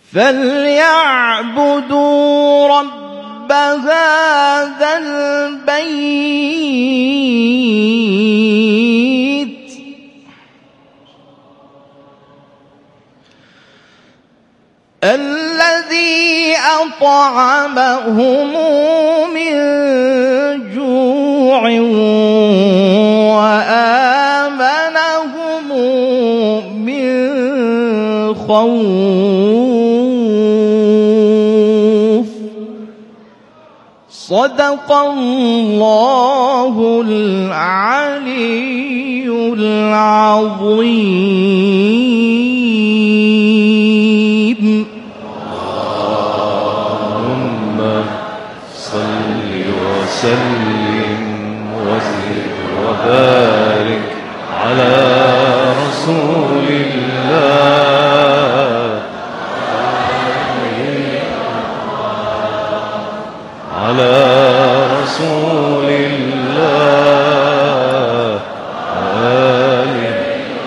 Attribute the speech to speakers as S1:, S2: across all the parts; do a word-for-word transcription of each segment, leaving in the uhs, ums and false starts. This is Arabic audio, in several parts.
S1: فليعبدوا رب هذا البيت الذي أطعمهم من جوع وآمنهم من خوف. صدق الله العلي العظيم.
S2: اللهم صل وسلم وزد وبارك على رسول الله على رسول الله آله.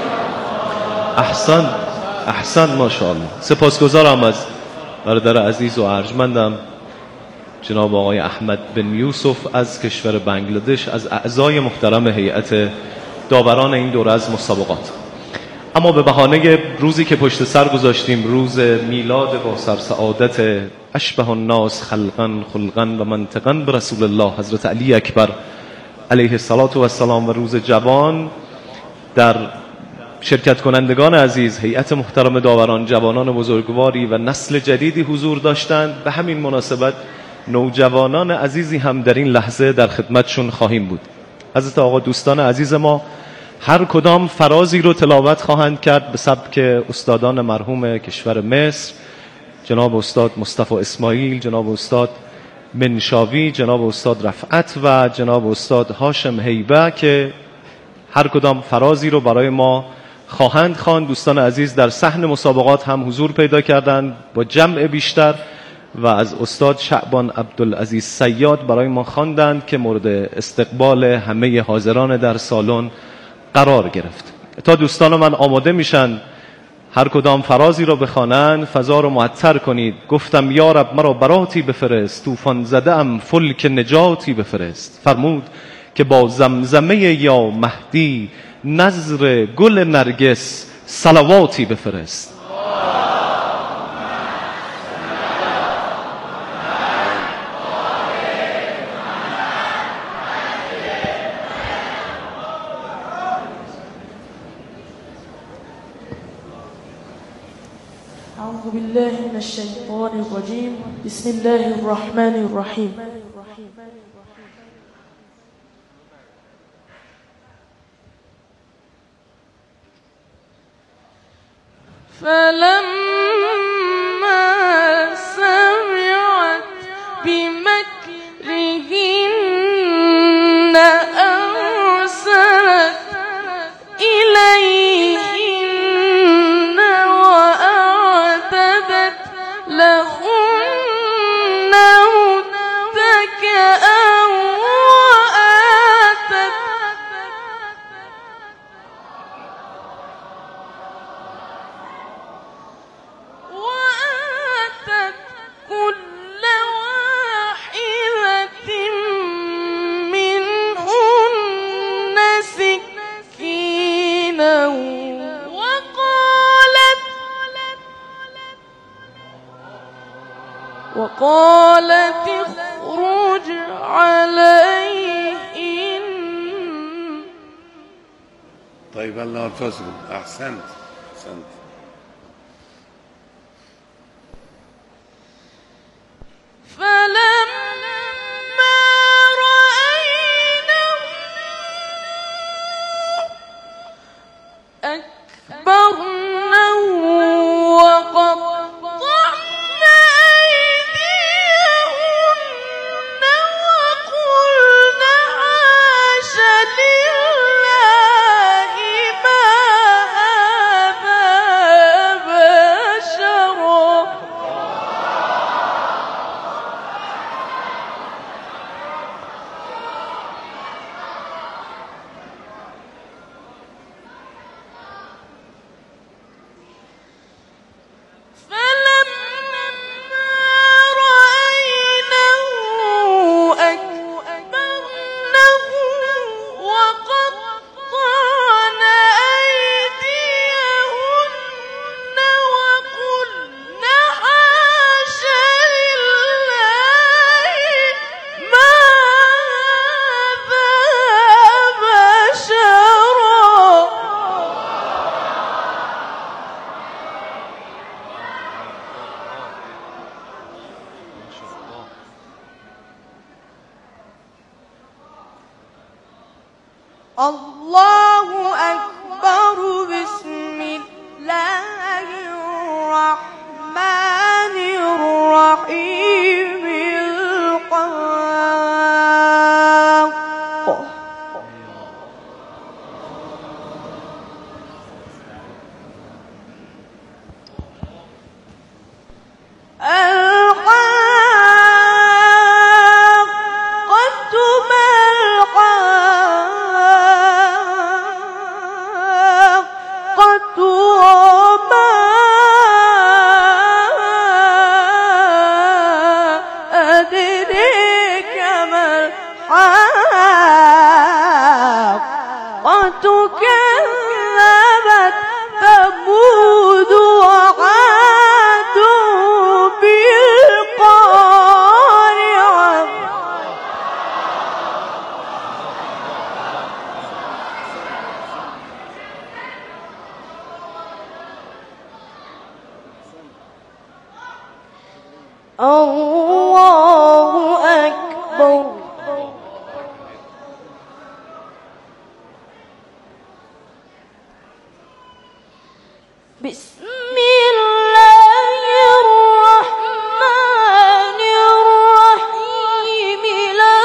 S2: احسن احسن ماشاءالله. سپاسگزارم از برادر عزیز و ارجمندم جناب آقای احمد بن یوسف از کشور بنگلادش، از اعضای محترم هیئت داوران این دوره از مسابقات. اما به بهانه روزی که پشت سر گذاشتیم، روز میلاد با سرسعادت اشبه الناس خلقا خلقا و منطقا به رسول الله حضرت علی اکبر علیه الصلاة و السلام و روز جوان، در شرکت کنندگان عزیز، هیئت محترم داوران، جوانان بزرگواری و نسل جدیدی حضور داشتند. به همین مناسبت نوجوانان عزیزی هم در این لحظه در خدمتشون خواهیم بود. حضرت آقا دوستان عزیز ما هر کدام فرازی رو تلاوت خواهند کرد به سبک استادان مرحوم کشور مصر، جناب استاد مصطفی اسماعیل، جناب استاد منشاوی، جناب استاد رفعت و جناب استاد هاشم هیبه که هر کدام فرازی رو برای ما خواهند خواند. دوستان عزیز در صحن مسابقات هم حضور پیدا کردند با جمع بیشتر و از استاد شعبان عبدالعزیز صیاد برای ما خواندند که مورد استقبال همه حاضران در سالن قرار گرفت. تا دوستان من آماده میشن هر کدام فرازی را بخوانند، فضا رو معطر کنید. گفتم یا رب مرا براتی بفرست، طوفان زده ام فلک نجاتی بفرست. فرمود که با زمزمه یا مهدی نظر گل نرگس صلواتی بفرست.
S3: أعوذ بالله من الشيطان الرجيم. بسم الله الرحمن الرحيم. فلما سمعت بمكرهن أرسلت إليهن وأعتدت لهن متكئا وآتت وآتت كل واحدة منهن سكينا وقالت وقالت اخرج عليهن.
S4: طيب الله تصبر. أحسنت أحسنت.
S3: فلما رأينه أكبرنه وقطعن أيديهن وقلن حاش لله ما هذا بشرا.
S1: الله أكبر. بسم الله الرحمن الرحيم. الحاقة كذبت ثمود وعاد بالقارعة. الله أكبر. بسم الله الرحمن الرحيم. لا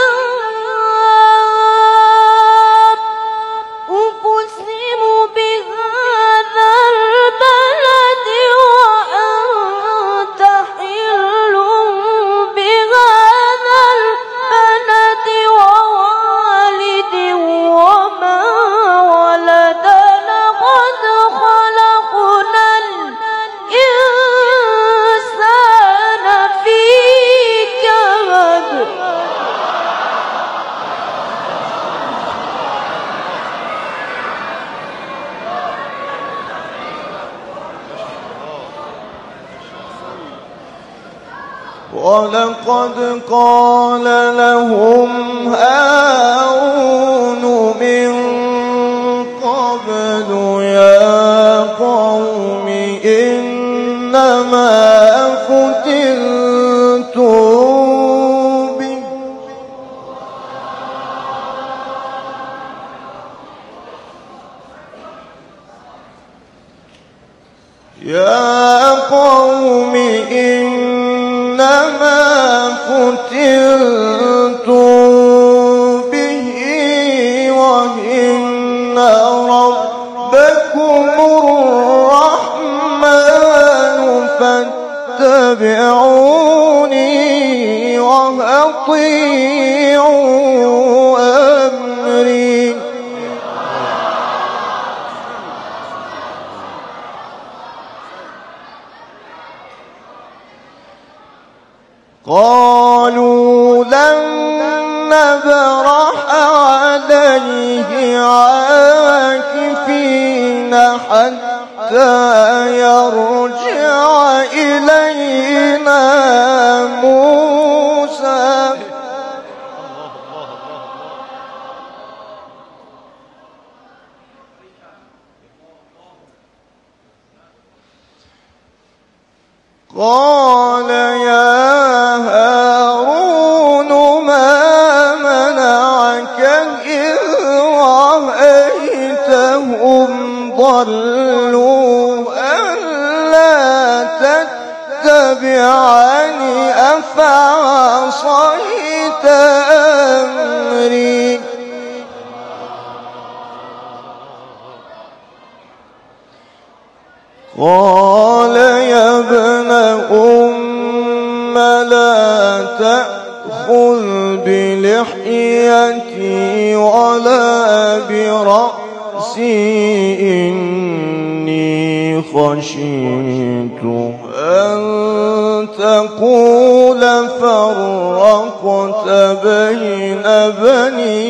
S1: أقسم بهذا البلد وأنت حل بهذا البلد ووالد وما ولد. لقد خلقنا الإنسان في كبد.
S5: ولقد قال لهم هارون من قبل يا قوم إنما فتنتم به يا قوم إنما فتنتم به وإن ربكم الرحمن فاتبعوني وأطيعوا أمري. قالوا لن نبرح عليه عاكفين حتى يرجع إلينا موسى. قال يا هارون ما منعك إذ رأيتهم ضلوا ألا تتبعني أفعصيت أمري. قال يا ابن أم لا تأخذ بلحيتي ولا برأسي إني خشيت أن تقول فرقت بين بني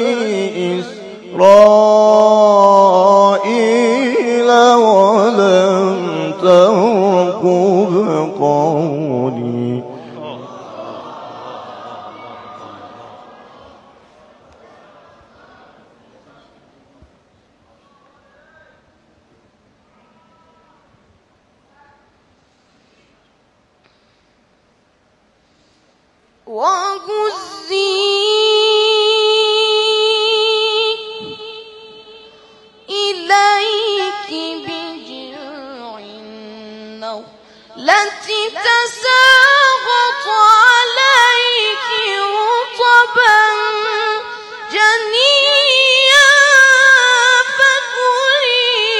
S5: إسرائيل ولم ترقب قولي. وهزي
S1: التي تساقط عليك رطبا جنيا فكلي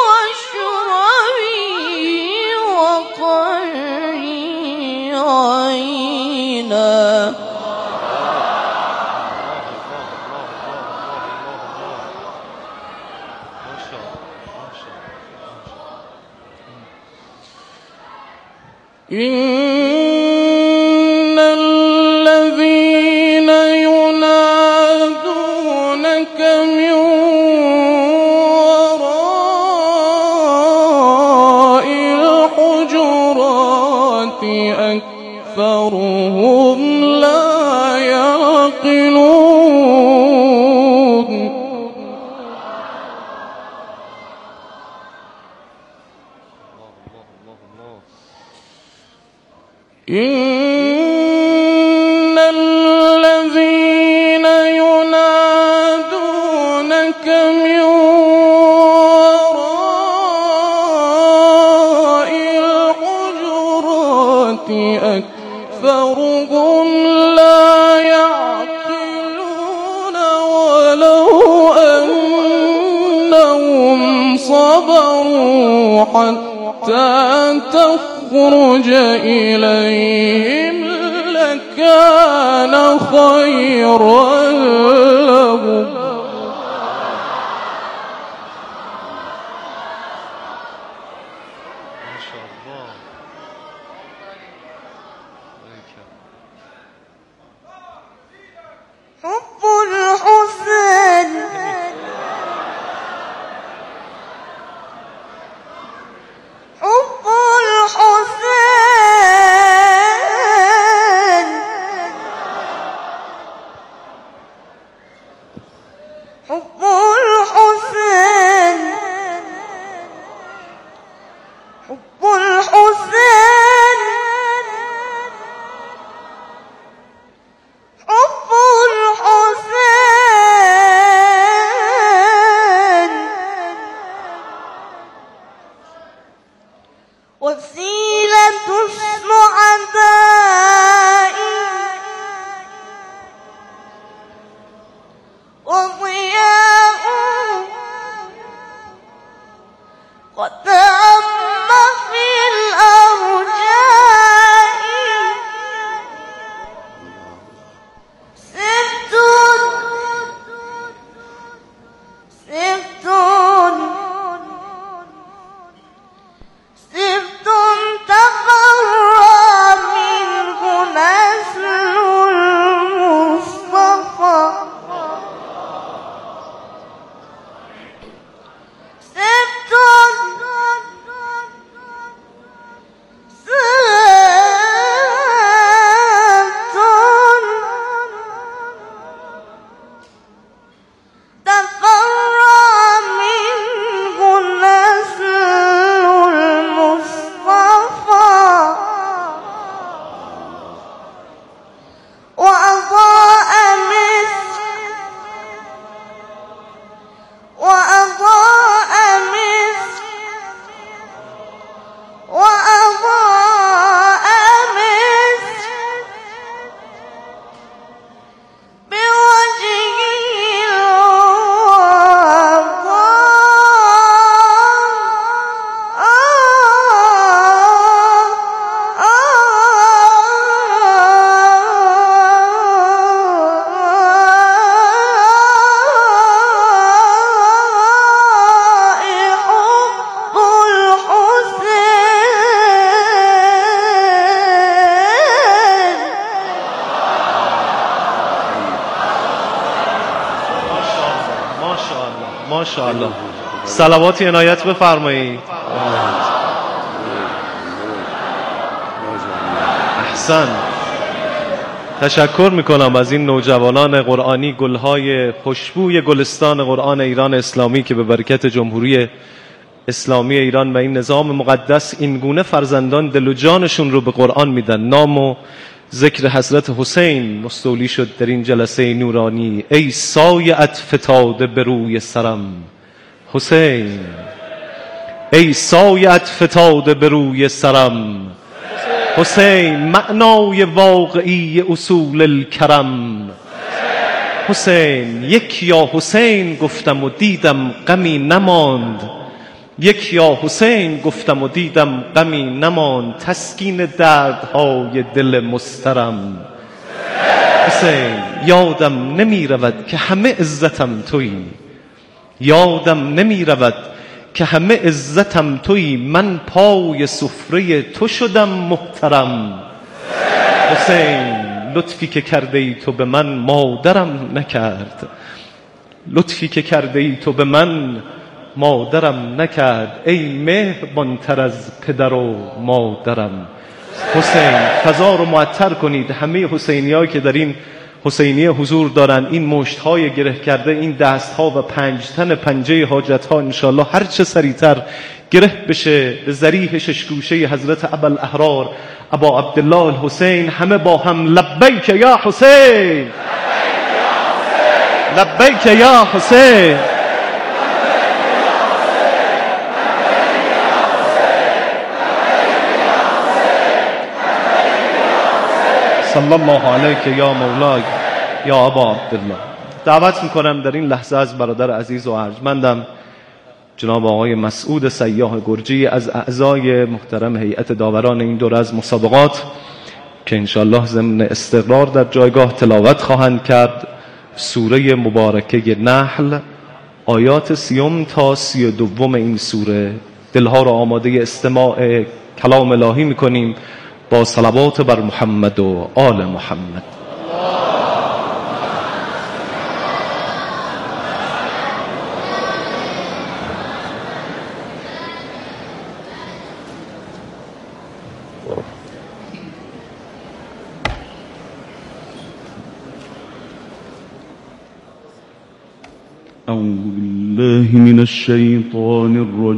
S1: واشربي وقري عينا.
S5: إن الذين ينادونك من وراء الحجرات أكثرهم لا يعقلون. إن الذين ينادونك من وراء الحجرات أكثرهم لا يعقلون ولو أنهم صبروا حتى تخرج إليهم لكان خيرا لهم.
S1: حب الحسن حب الحسين حب الحسين حب الحسين حب الحسين وسيلة السعداء وضياء قد عم في الأرجاء. سبت سبت سبت تفرع منه نسل المصطفى. سبت تفرع منه نسل المصطفى وأضاء مسك وأضاء مسك وأضاء مسك بوجهه
S2: ماشاءالله. صلواتی عنایت بفرمایید. احسن. تشکر میکنم از این نوجوانان قرآنی، گلهای خوشبوی گلستان قرآن ایران اسلامی که به برکت جمهوری اسلامی ایران و این نظام مقدس این گونه فرزندان دل و جانشون رو به قرآن میدن. نام و ذکر حضرت حسین مستولی شد در این جلسه نورانی. ای سایه‌ات فتاده به روی سرم حسین، ای سایت فتاده به روی سرم. حسین معنای واقعی اصول الکرم. حسین یک یا حسین گفتم و دیدم غمی نماند. یک یا حسین گفتم و دیدم غمی نماند. تسکین دردهای دل مسترم. حسین یادم نمی رود که همه عزتم تویی. یادم نمی رود که همه عزتم تویی. من پای سفره تو شدم محترم. حسین لطفی که کرده ای تو به من مادرم نکرد. لطفی که کرده ای تو به من مادرم نکرد. ای مهربانتر از پدر و مادرم. حسین فضا رو معطر کنید. همه حسینی‌هایی که در این حسینیه حضور دارن، این مشت‌های گره کرده، این دست‌ها و پنج تن پنجه حاجت‌ها انشالله هر چه سریعتر گره بشه به ذریح ششگوشه حضرت ابوالاحرار ابا عبدالله الحسین. همه با هم لبیک یا حسین، لبیک یا حسین. صلی الله علیک یا مولای یا ابا عبدالله. دعوت میکنم در این لحظه از برادر عزیز و ارجمندم جناب آقای مسعود سیاح گرجی از اعضای محترم هیئت داوران این دوره از مسابقات که انشالله ضمن استقرار در جایگاه تلاوت خواهند کرد سوره مبارکه نحل، آیات سیوم تا سی و دوم این سوره. دلها را آماده استماع کلام الهی میکنیم با صلوات بر محمد و آل محمد.
S6: أعوذ بالله من الشيطان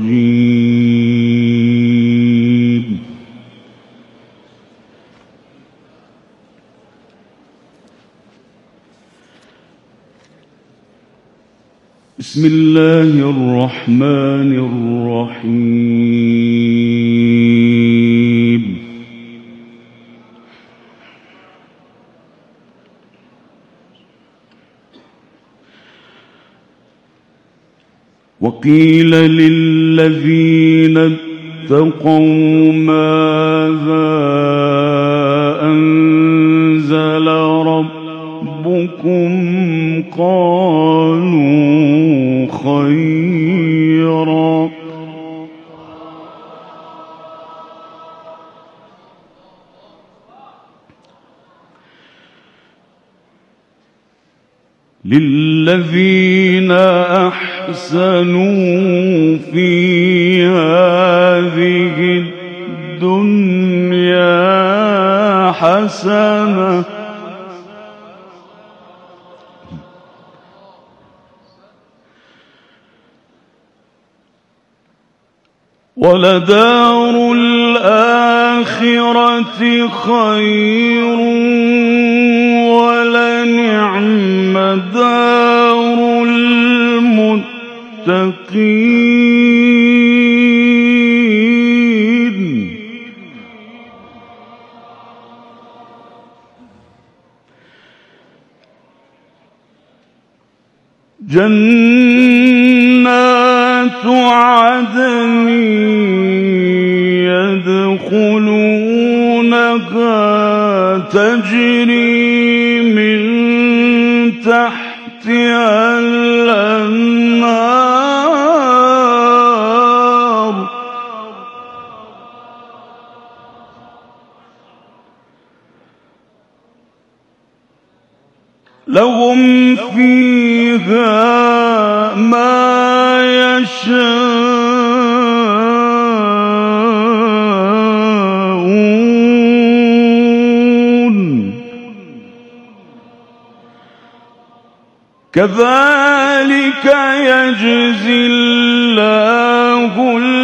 S6: الرجيم. بسم الله الرحمن الرحيم. وقيل للذين اتقوا ماذا أنزل ربكم قالوا خيرا للذين أحسنوا في هذه الدنيا حسنة ولدار الآخرة خير ولنعم دار المتقين. جنات عدن يدخلونها تجري من تحتها الأنهار لهم فيها ما يشاءون كذلك يجزي الله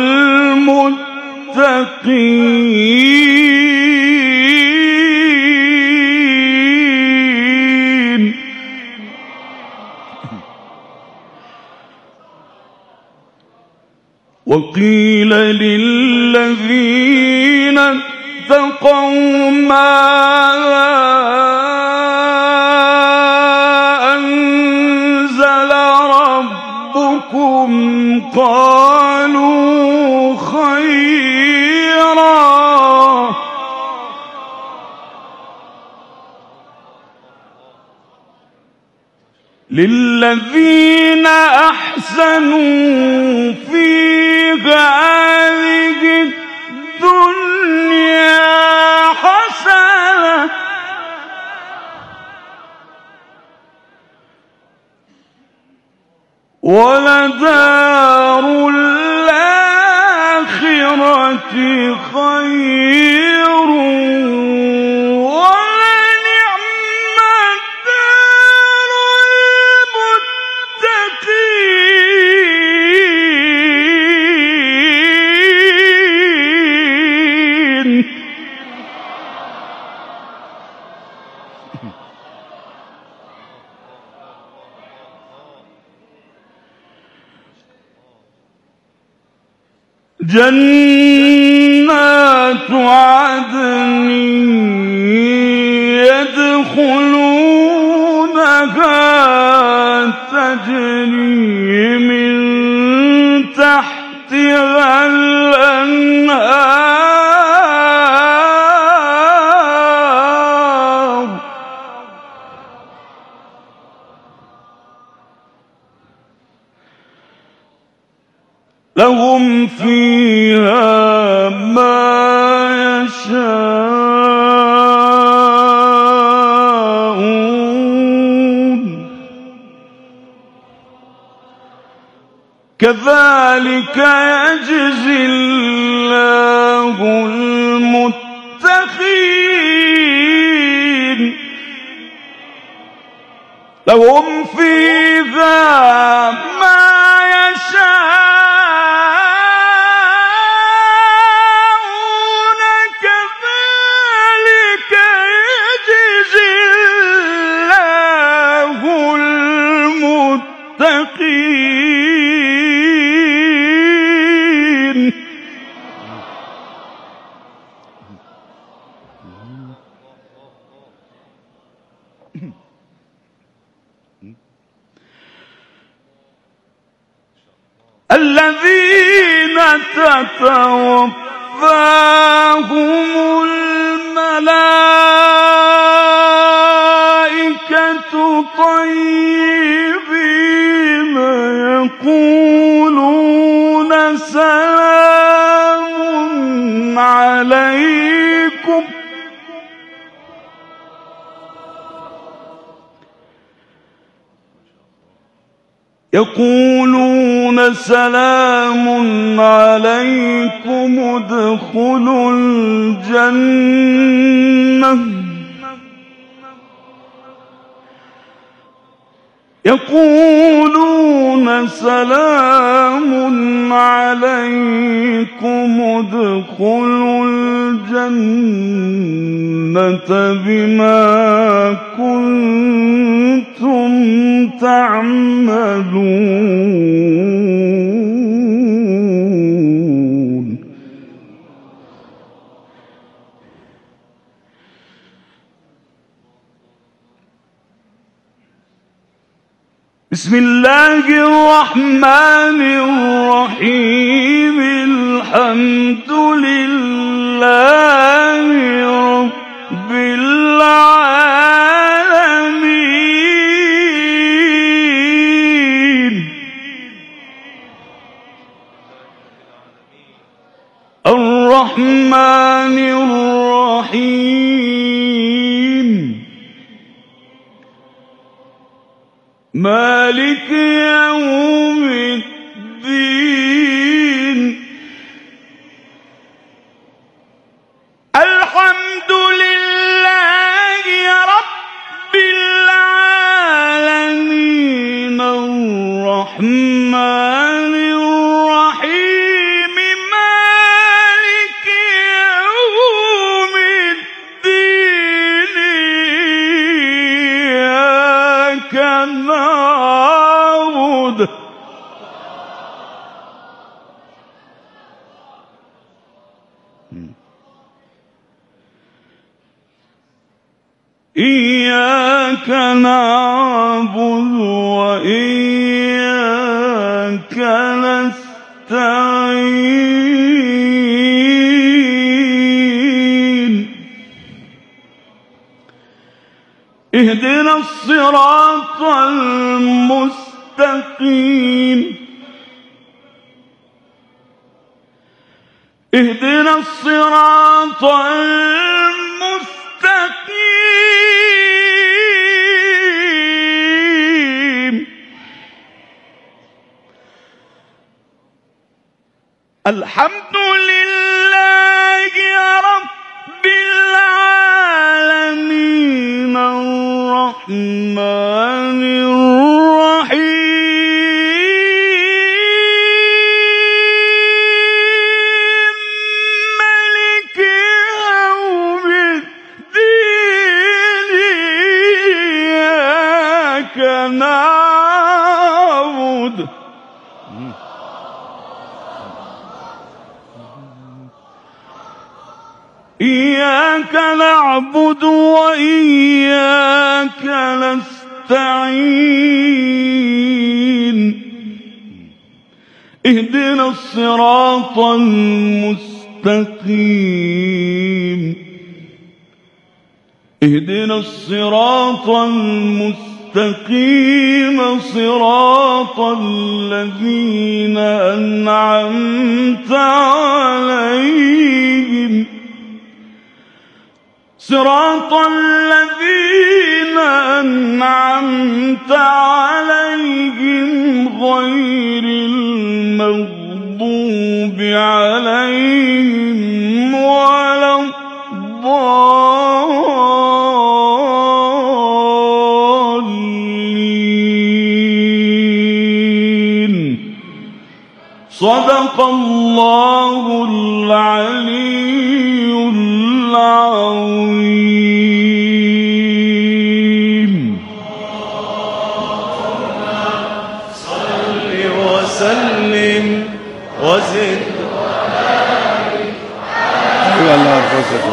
S6: المتقين. وقيل وقيل للذين اتقوا ماذا أنزل ربكم قالوا خيرا للذين أحسنوا في هذه الدنيا حسنة ولدار الآخرة خير ولنعم دار المتقين. جنات عدن يدخلونها تجري من تحتها الأنهار لهم فيها ما يشاءون كذلك يجزي الله المتقين. لهم فيها ما يشاءون كذلك يجزي الله المتقين. الذين تتوفاهم الملائكة طيبين يقولون سلام عليكم يقولون سلام عليكم ادخلوا الجنة يقولون سلام عليكم ادخلوا الجنة بما كنتم تعملون. بسم الله الرحمن الرحيم الحمد لله رب العالمين الرحمن الرحيم مالك يوم الدين الحمد لله رب العالمين الرحمن الرحيم مالك يوم الدين إياك نعبد إياك نعبد وإياك نستعين اهدنا الصراط المستقيم اهدنا الصراط المستقيم الحمد لله رب العالمين الرحمن الرحيم مالك يوم الدين إياك نعبد إياك نعبد وإياك نستعين اهدنا الصراط المستقيم اهدنا الصراط المستقيم صراط الذين أنعمت عليهم صراط الذين أنعمت عليهم غير المغضوب عليهم ولا الضالين صدق الله العلي العظيم
S2: صل وسلم وزد
S4: أيها الله أنفسكم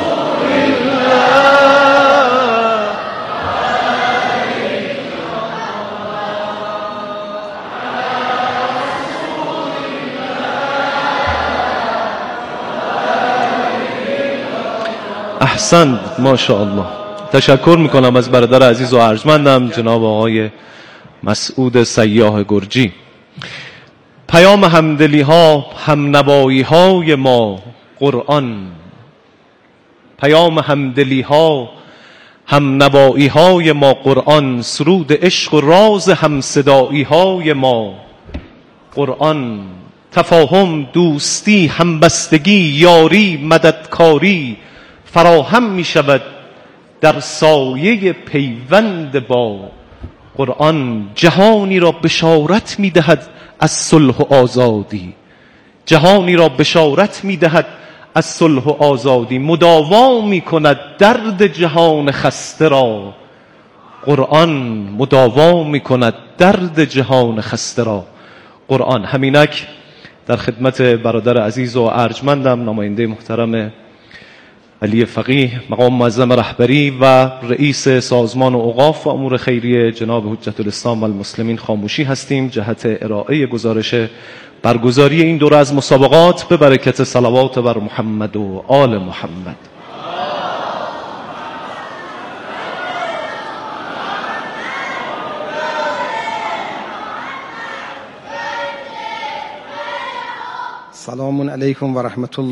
S2: احسنت ماشاءالله. تشکر میکنم از برادر عزیز و ارجمندم جناب آقای مسعود سیاح گرجی. پیام همدلی ها همنوایی های ما قرآن، پیام همدلی ها همنوایی های ما قرآن، سرود عشق و راز همصدایی های ما قرآن، تفاهم، دوستی، همبستگی، یاری، مددکاری فراهم می شود در سایه پیوند با قرآن. جهانی را بشارت می دهد از صلح و آزادی، جهانی را بشارت می دهد از صلح و آزادی، مداوا می کند درد جهان خسته را قرآن، مداوا می کند درد جهان خسته را قرآن. همینک در خدمت برادر عزیز و ارجمندم نماینده محترم علی فقیه مقام معظم رهبری و رئیس سازمان اوقاف و امور خیریه جناب حجت الاسلام و المسلمین خاموشی هستیم جهت ارائه گزارش برگزاری این دوره از مسابقات به برکت صلوات بر محمد و آل محمد.
S7: سلام علیکم و رحمت الله.